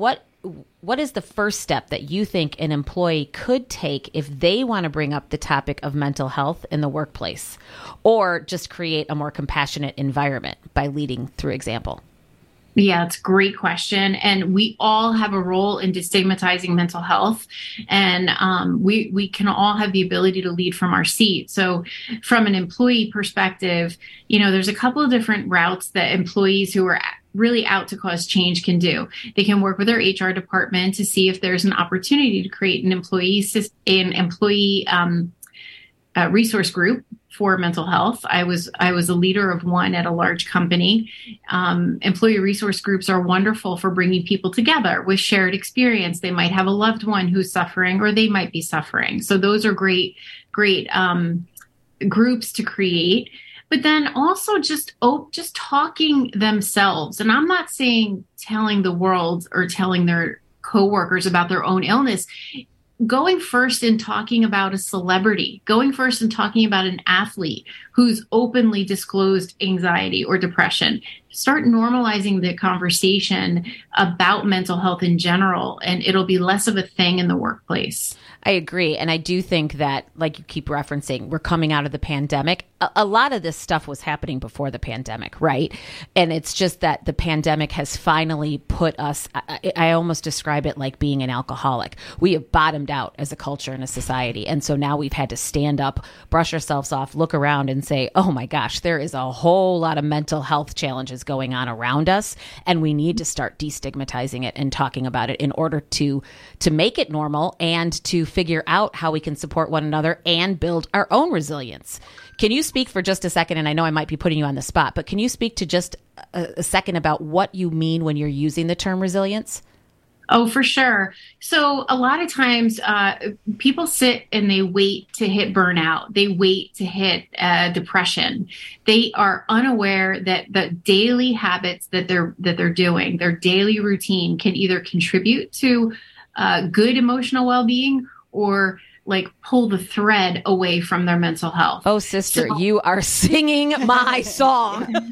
what is the first step that you think an employee could take if they want to bring up the topic of mental health in the workplace, or just create a more compassionate environment by leading through example? Yeah, it's a great question. And we all have a role in destigmatizing mental health. And um, we, we can all have the ability to lead from our seat. So from an employee perspective, you know, there's a couple of different routes that employees who are really out to cause change can do. They can work with their H R department to see if there's an opportunity to create an employee, an employee um, uh, resource group for mental health. I was I was a leader of one at a large company. Um, employee resource groups are wonderful for bringing people together with shared experience. They might have a loved one who's suffering, or they might be suffering. So those are great, great um, groups to create. But then also just oh, just talking themselves. And I'm not saying telling the world or telling their coworkers about their own illness. Going first and talking about a celebrity, going first and talking about an athlete who's openly disclosed anxiety or depression. Start normalizing the conversation about mental health in general, and it'll be less of a thing in the workplace. I agree. And I do think that, like you keep referencing, we're coming out of the pandemic. A, a lot of this stuff was happening before the pandemic, right? And it's just that the pandemic has finally put us, I, I almost describe it like being an alcoholic. We have bottomed out as a culture and a society. And so now we've had to stand up, brush ourselves off, look around and say, oh my gosh, there is a whole lot of mental health challenges going on around us. And we need to start destigmatizing it and talking about it in order to, to make it normal and to figure out how we can support one another and build our own resilience. Can you speak for just a second? And I know I might be putting you on the spot, but can you speak to just a, a second about what you mean when you're using the term resilience? Oh, for sure. So a lot of times uh, people sit and they wait to hit burnout. They wait to hit uh, depression. They are unaware that the daily habits that they're that they're doing, their daily routine, can either contribute to uh, good emotional well-being or like pull the thread away from their mental health. Oh, sister, so, you are singing my song. So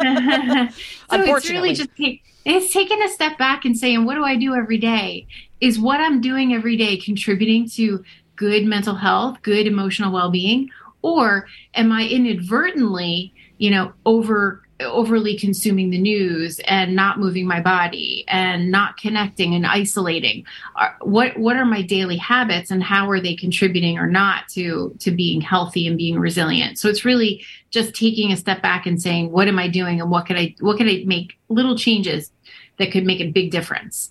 it's really just take, it's taking a step back and saying, what do I do every day? Is what I'm doing every day contributing to good mental health, good emotional well-being? Or am I inadvertently, you know, over overly consuming the news and not moving my body and not connecting and isolating? What what are my daily habits and how are they contributing or not to to being healthy and being resilient? So it's really just taking a step back and saying, what am I doing and what could I what could I make little changes that could make a big difference?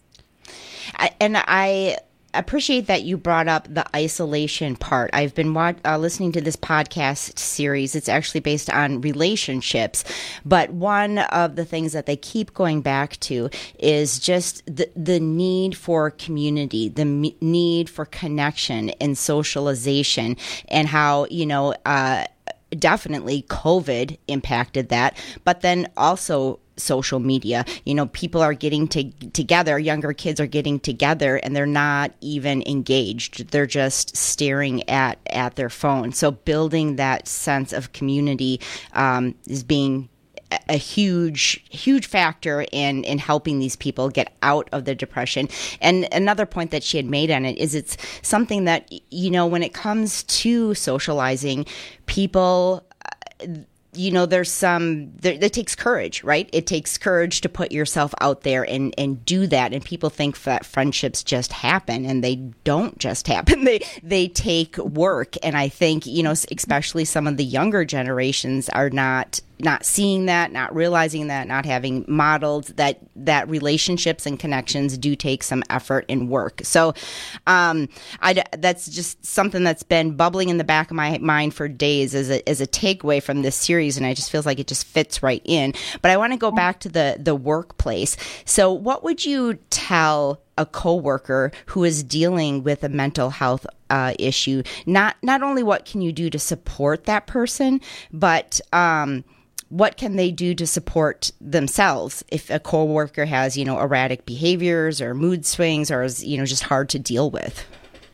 And I appreciate that you brought up the isolation part. I've been uh, listening to this podcast series. It's actually based on relationships. But one of the things that they keep going back to is just the, the need for community, the m- need for connection and socialization, and how, you know, uh, definitely COVID impacted that, but then also social media. You know, people are getting to, together, younger kids are getting together and they're not even engaged. They're just staring at, at their phone. So building that sense of community um, is being a huge, huge factor in, in helping these people get out of the depression. And another point that she had made on it is it's something that, you know, when it comes to socializing, people, uh, you know, there's some, there, it takes courage, right? It takes courage to put yourself out there and, and do that. And people think that friendships just happen, and they don't just happen. They, they take work. And I think, you know, especially some of the younger generations are not not seeing that, not realizing that, not having modeled that that relationships and connections do take some effort and work. So um, I, that's just something that's been bubbling in the back of my mind for days as a, as a takeaway from this series, and I just feels like it just fits right in. But I want to go back to the, the workplace. So what would you tell a coworker who is dealing with a mental health uh, issue? Not not only what can you do to support that person, but um, what can they do to support themselves if a coworker has, you know, erratic behaviors or mood swings or is, you know, just hard to deal with?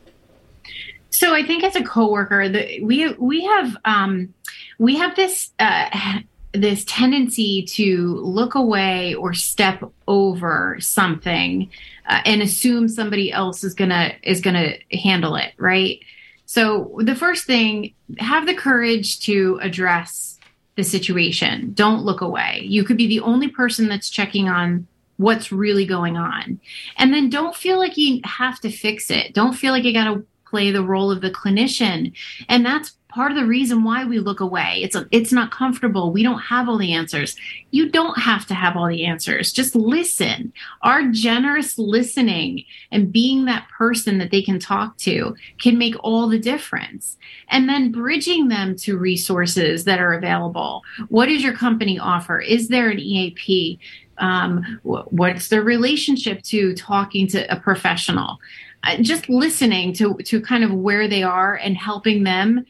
So I think as a coworker, the, we we have um, we have this uh, this tendency to look away or step over something uh, and assume somebody else is gonna is gonna handle it, right? So the first thing, have the courage to address the situation. Don't look away. You could be the only person that's checking on what's really going on. And then don't feel like you have to fix it. Don't feel like you got to play the role of the clinician. And that's part of the reason why we look away. It's a, it's not comfortable. We don't have all the answers. You don't have to have all the answers. Just listen. Our generous listening and being that person that they can talk to can make all the difference. And then bridging them to resources that are available. What does your company offer? Is there an E A P? Um, what's their relationship to talking to a professional? Uh, just listening to, to kind of where they are and helping them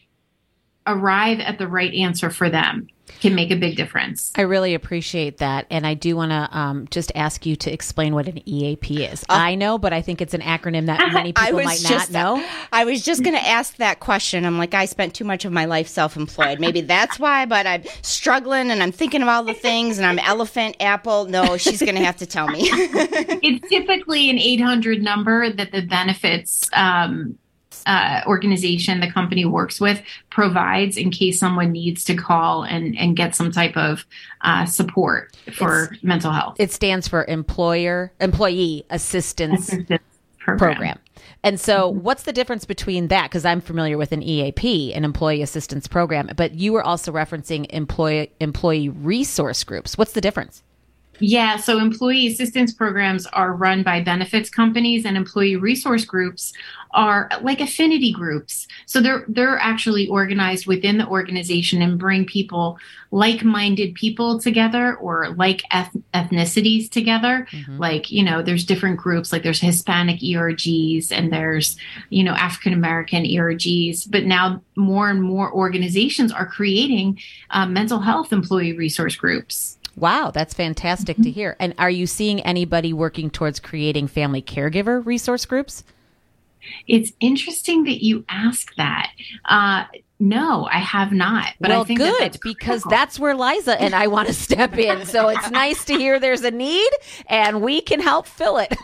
arrive at the right answer for them can make a big difference. I really appreciate that. And I do want to um, just ask you to explain what an E A P is. Uh, I know, but I think it's an acronym that many people might just, not know. I was just going to ask that question. I'm like, I spent too much of my life self-employed. Maybe that's why, but I'm struggling and I'm thinking of all the things and I'm elephant, apple. No, she's going to have to tell me. It's typically an eight hundred number that the benefits um Uh, organization the company works with provides in case someone needs to call and, and get some type of uh, support for it's, mental health. It stands for Employer Employee Assistance, Assistance Program. Program. And so mm-hmm. what's the difference between that? Because I'm familiar with an E A P, an Employee Assistance Program, but you were also referencing employee, employee resource groups. What's the difference? Yeah, so employee assistance programs are run by benefits companies, and employee resource groups are like affinity groups. So they're they're actually organized within the organization and bring people, like-minded people together, or like eth- ethnicities together. Mm-hmm. Like, you know, there's different groups, like there's Hispanic E R Gs and there's, you know, African American E R Gs. But now more and more organizations are creating uh, mental health employee resource groups. Wow, that's fantastic mm-hmm. to hear. And are you seeing anybody working towards creating family caregiver resource groups? It's interesting that you ask that. Uh, no, I have not. But well, I think good, that that's because that's where Liza and I want to step in. So it's nice to hear there's a need and we can help fill it.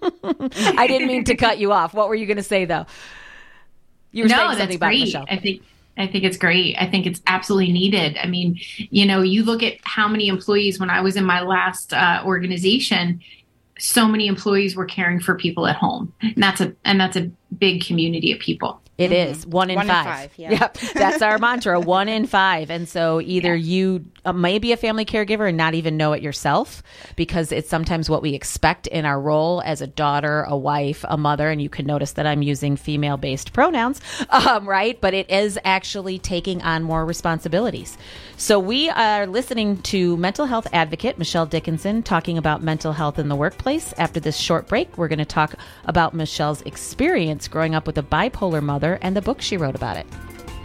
I didn't mean to cut you off. What were you going to say, though? You were no, saying something that's about great. Michelle. I think I think it's great. I think it's absolutely needed. I mean, you know, you look at how many employees, when I was in my last uh, organization, so many employees were caring for people at home. And that's a, and that's a big community of people. It mm-hmm. is one in one five. In five yeah. Yep, that's our mantra, one in five. And so either yeah. you uh, may be a family caregiver and not even know it yourself, because it's sometimes what we expect in our role as a daughter, a wife, a mother. And you can notice that I'm using female-based pronouns, um, right? But it is actually taking on more responsibilities. So we are listening to mental health advocate Michelle Dickinson talking about mental health in the workplace. After this short break, we're going to talk about Michelle's experience growing up with a bipolar mother and the book she wrote about it.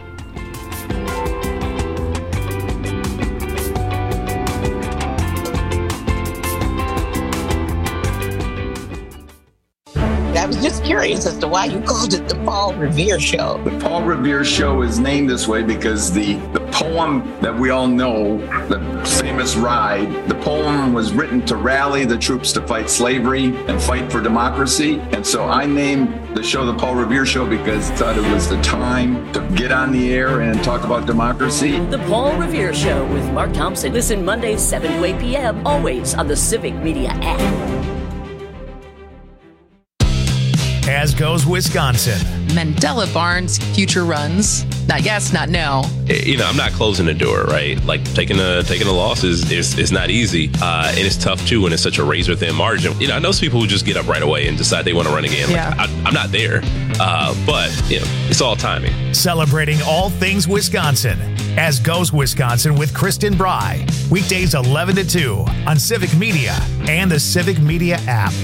I was just curious as to why you called it the Paul Revere Show. The Paul Revere Show is named this way because the, the poem that we all know, the famous Ride, the poem was written to rally the troops to fight slavery and fight for democracy. And so I named the show the Paul Revere Show because I thought it was the time to get on the air and talk about democracy. The Paul Revere Show with Mark Thompson. Listen Mondays, seven to eight p.m., always on the Civic Media app. As goes Wisconsin. Mandela Barnes future runs. Not yes, not no. You know, I'm not closing the door, right? Like taking a taking a loss is is, is not easy, uh, and it's tough too when it's such a razor thin margin. You know, I know some people who just get up right away and decide they want to run again. Like, yeah. I, I'm not there, uh, but you know, it's all timing. Celebrating all things Wisconsin. As goes Wisconsin with Kristen Bry. Weekdays eleven to two on Civic Media and the Civic Media app.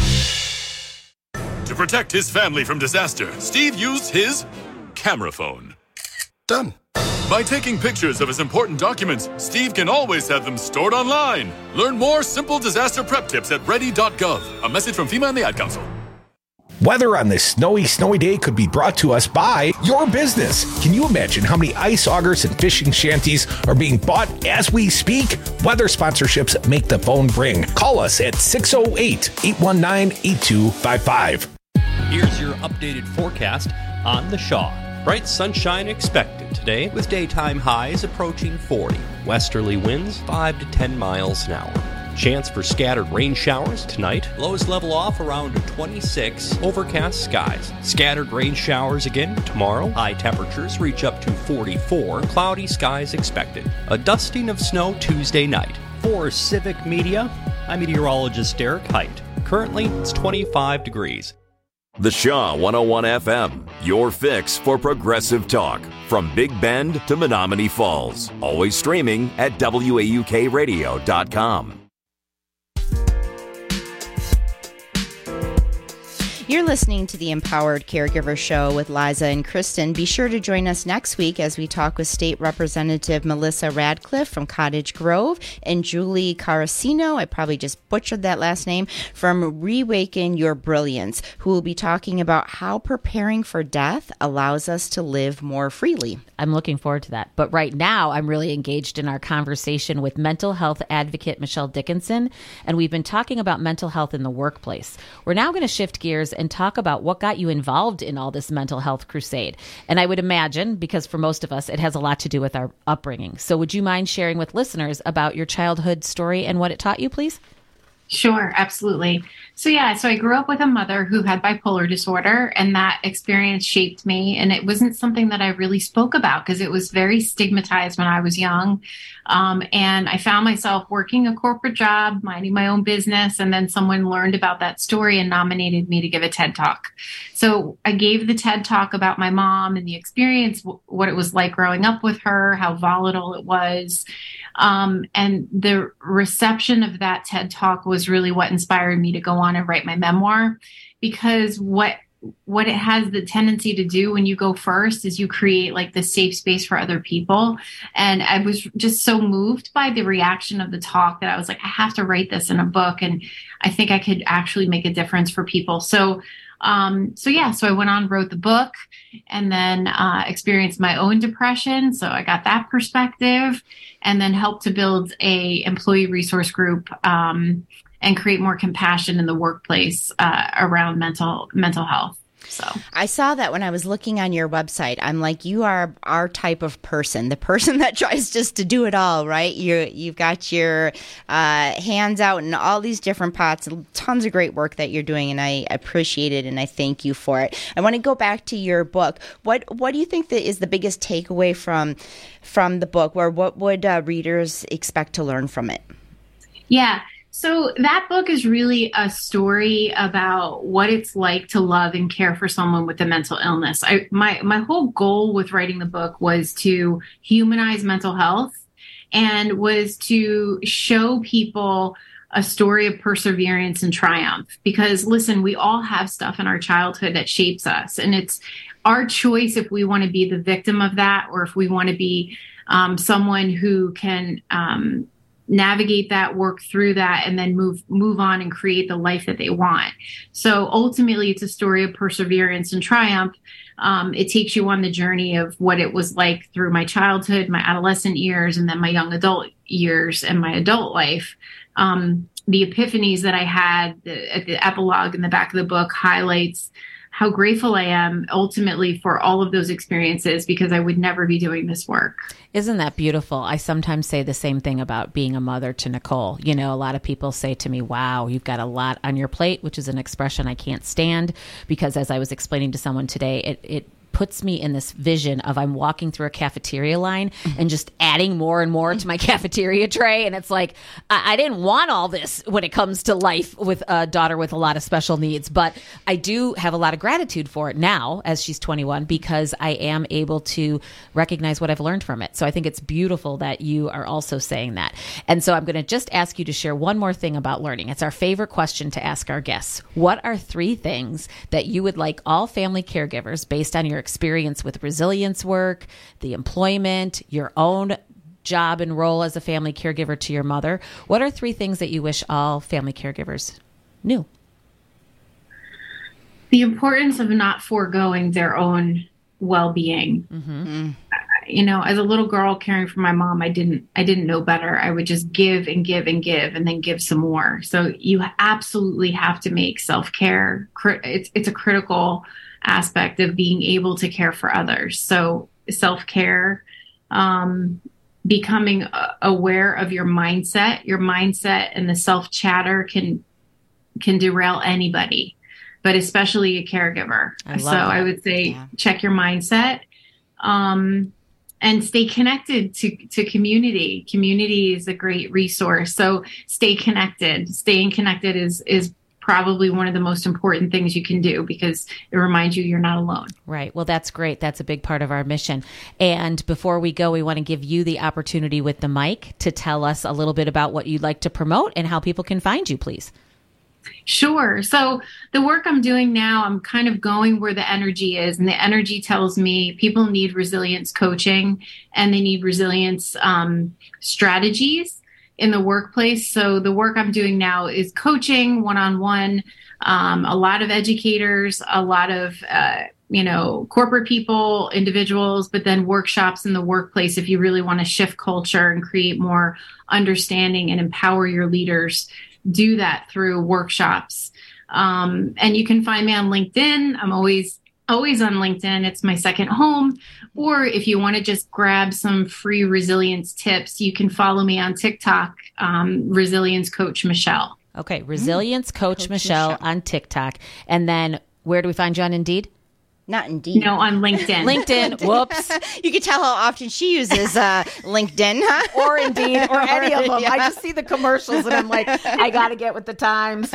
To protect his family from disaster, Steve used his camera phone. Done. By taking pictures of his important documents, Steve can always have them stored online. Learn more simple disaster prep tips at ready dot gov. A message from FEMA and the Ad Council. Weather on this snowy, snowy day could be brought to us by your business. Can you imagine how many ice augers and fishing shanties are being bought as we speak? Weather sponsorships make the phone ring. Call us at six oh eight, eight one nine, eight two five five. Here's your updated forecast on the Shaw. Bright sunshine expected today with daytime highs approaching forty. Westerly winds five to ten miles an hour. Chance for scattered rain showers tonight. Lows level off around twenty-six. Overcast skies. Scattered rain showers again tomorrow. High temperatures reach up to forty-four. Cloudy skies expected. A dusting of snow Tuesday night. For Civic Media, I'm meteorologist Derek Height. Currently, it's twenty-five degrees. The Shaw one oh one F M, your fix for progressive talk. From Big Bend to Menominee Falls. Always streaming at W A U K radio dot com. You're listening to the Empowered Caregiver Show with Liza and Kristen. Be sure to join us next week as we talk with State Representative Melissa Radcliffe from Cottage Grove and Julie Carasino, I probably just butchered that last name, from Reawaken Your Brilliance, who will be talking about how preparing for death allows us to live more freely. I'm looking forward to that. But right now, I'm really engaged in our conversation with mental health advocate Michelle Dickinson, and we've been talking about mental health in the workplace. We're now going to shift gears and talk about what got you involved in all this mental health crusade. And I would imagine, because for most of us, it has a lot to do with our upbringing. So would you mind sharing with listeners about your childhood story and what it taught you, please? Sure, absolutely. So yeah, so I grew up with a mother who had bipolar disorder, and that experience shaped me. And it wasn't something that I really spoke about because it was very stigmatized when I was young. Um, and I found myself working a corporate job, minding my own business. And then someone learned about that story and nominated me to give a TED Talk. So I gave the TED Talk about my mom and the experience, w- what it was like growing up with her, how volatile it was. Um, and the reception of that TED Talk was really what inspired me to go on and write my memoir, because what what it has the tendency to do when you go first is you create like the safe space for other people. And I was just so moved by the reaction of the talk that I was like, I have to write this in a book. And I think I could actually make a difference for people. So Um, so yeah, so I went on, wrote the book, and then uh, experienced my own depression. So I got that perspective, and then helped to build a employee resource group um, and create more compassion in the workplace uh, around mental mental health. So I saw that when I was looking on your website. I'm like, you are our type of person, the person that tries just to do it all, right? You, you've got your uh, hands out in all these different pots, tons of great work that you're doing, and I appreciate it, and I thank you for it. I want to go back to your book. What what do you think that is the biggest takeaway from from the book, or what would uh, readers expect to learn from it? Yeah. So that book is really a story about what it's like to love and care for someone with a mental illness. I, my, my whole goal with writing the book was to humanize mental health and was to show people a story of perseverance and triumph. Because listen, we all have stuff in our childhood that shapes us. And it's our choice if we want to be the victim of that, or if we want to be um, someone who can um, navigate that, work through that, and then move move on and create the life that they want. So ultimately, it's a story of perseverance and triumph. Um, it takes you on the journey of what it was like through my childhood, my adolescent years, and then my young adult years and my adult life. Um, the epiphanies that I had, the, the epilogue in the back of the book highlights how grateful I am ultimately for all of those experiences, because I would never be doing this work. Isn't that beautiful? I sometimes say the same thing about being a mother to Nicole. You know, a lot of people say to me, wow, you've got a lot on your plate, which is an expression I can't stand, because as I was explaining to someone today, it, it puts me in this vision of I'm walking through a cafeteria line and just adding more and more to my cafeteria tray. And it's like, I, I didn't want all this when it comes to life with a daughter with a lot of special needs. But I do have a lot of gratitude for it now as she's twenty-one, because I am able to recognize what I've learned from it. So I think it's beautiful that you are also saying that. And so I'm going to just ask you to share one more thing about learning. It's our favorite question to ask our guests. What are three things that you would like all family caregivers, based on your experience with resilience work, the employment, your own job and role as a family caregiver to your mother, what are three things that you wish all family caregivers knew? The importance of not foregoing their own well-being. Mm-hmm. You know, as a little girl caring for my mom, I didn't, I didn't know better. I would just give and give and give and then give some more. So you absolutely have to make self-care. It's, it's a critical aspect of being able to care for others. So self-care, um, becoming aware of your mindset, your mindset and the self-chatter can, can derail anybody, but especially a caregiver. I so that. I would say yeah. check your mindset, um, and stay connected to, to community. Community is a great resource. So stay connected. Staying connected is, is probably one of the most important things you can do because it reminds you you're not alone. Right. Well, that's great. That's a big part of our mission. And before we go, we want to give you the opportunity with the mic to tell us a little bit about what you'd like to promote and how people can find you, please. Sure. So the work I'm doing now, I'm kind of going where the energy is. And the energy tells me people need resilience coaching and they need resilience um, strategies in the workplace. So the work I'm doing now is coaching one-on-one, um, a lot of educators, a lot of, uh, you know, corporate people, individuals, but then workshops in the workplace. If you really want to shift culture and create more understanding and empower your leaders, do that through workshops. Um, and you can find me on LinkedIn. I'm always always on LinkedIn. It's my second home. Or if you want to just grab some free resilience tips, you can follow me on TikTok, um, Resilience Coach Michelle. Okay, Resilience Coach, Coach Michelle, Michelle on TikTok. And then where do we find you on Indeed? Not Indeed. No, on LinkedIn. LinkedIn. Whoops. You can tell how often she uses uh, LinkedIn, huh? Or Indeed, or any of them. Yeah. I just see the commercials and I'm like, I got to get with the times.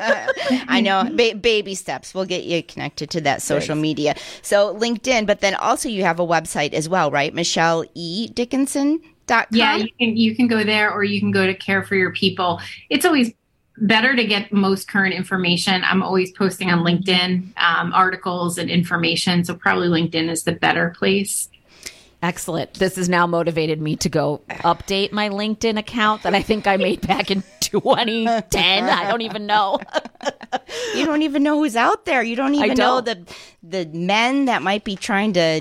I know. Ba- baby steps. We'll get you connected to that social Thanks. media. So LinkedIn, but then also you have a website as well, right? Michelle E. Dickinson dot com. Yeah, you can, you can go there or you can go to Care for Your People. It's always better to get most current information. I'm always posting on LinkedIn um, articles and information. So probably LinkedIn is the better place. Excellent. This has now motivated me to go update my LinkedIn account that I think I made back in twenty ten. I don't even know. You don't even know who's out there. You don't even don't. know the the men that might be trying to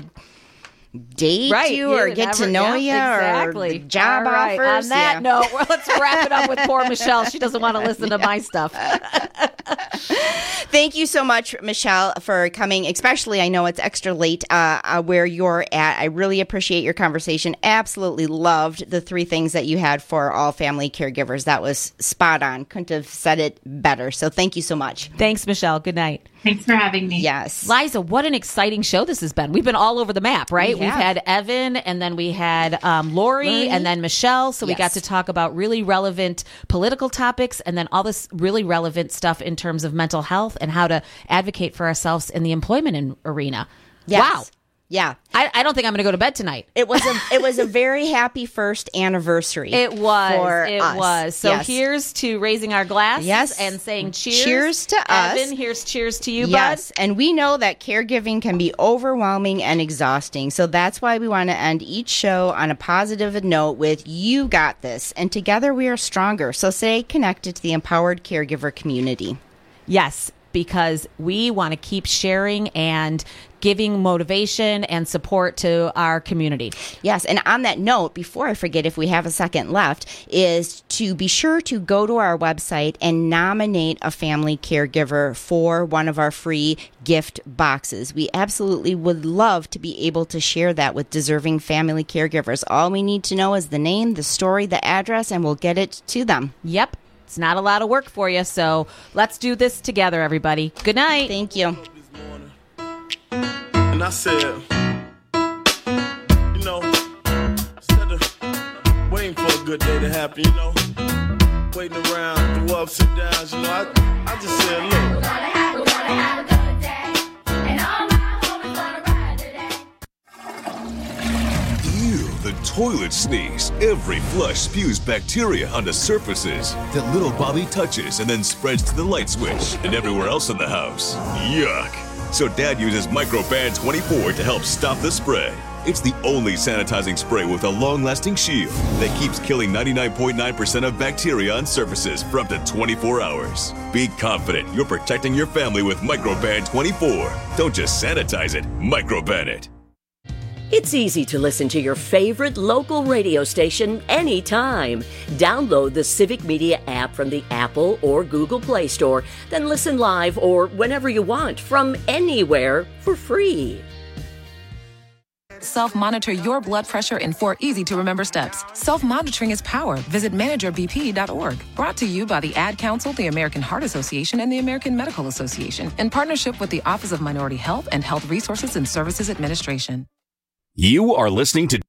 date right. you or get never, to know yeah, you exactly. or job right. offers. On that yeah. note, well, let's wrap it up with poor Michelle. She doesn't want to listen to my stuff. Thank you so much, Michelle, for coming, especially I know it's extra late uh, uh, where you're at. I really appreciate your conversation. Absolutely loved the three things that you had for all family caregivers. That was spot on. Couldn't have said it better. So thank you so much. Thanks, Michelle. Good night. Thanks for having me. Yes. Liza, what an exciting show this has been. We've been all over the map, right? We We've had Evan, and then we had um, Lori, Lori, and then Michelle. So yes. we got to talk about really relevant political topics and then all this really relevant stuff in terms of mental health and how to advocate for ourselves in the employment in- arena. Yes. Wow. Yeah. I, I don't think I'm going to go to bed tonight. It was a it was a very happy first anniversary. It was. For it us. was. So yes. here's to raising our glasses yes. and saying cheers. Cheers to us. Evan, here's cheers to you, yes. bud. And we know that caregiving can be overwhelming and exhausting. So that's why we want to end each show on a positive note with you got this. And together we are stronger. So stay connected to the empowered caregiver community. Yes, because we want to keep sharing and giving motivation and support to our community. Yes, and on that note, before I forget, if we have a second left, is to be sure to go to our website and nominate a family caregiver for one of our free gift boxes. We absolutely would love to be able to share that with deserving family caregivers. All we need to know is the name, the story, the address, and we'll get it to them. Yep. It's not a lot of work for you, so let's do this together, everybody. Good night. Thank you. And I said, you know, instead of waiting for a good day to happen, you know, waiting around through ups and downs, you know, I, I just said, look. We're gonna have, we're gonna have a good day, and all my homies gonna ride today. Ew, the toilet sneeze. Every flush spews bacteria onto surfaces that little Bobby touches and then spreads to the light switch and everywhere else in the house. Yuck. So Dad uses Microban twenty-four to help stop the spread. It's the only sanitizing spray with a long-lasting shield that keeps killing ninety-nine point nine percent of bacteria on surfaces for up to twenty-four hours. Be confident you're protecting your family with Microban twenty-four. Don't just sanitize it, Microban it. It's easy to listen to your favorite local radio station anytime. Download the Civic Media app from the Apple or Google Play Store, then listen live or whenever you want from anywhere for free. Self-monitor your blood pressure in four easy-to-remember steps. Self-monitoring is power. Visit manager b p dot org. Brought to you by the Ad Council, the American Heart Association, and the American Medical Association in partnership with the Office of Minority Health and Health Resources and Services Administration. You are listening to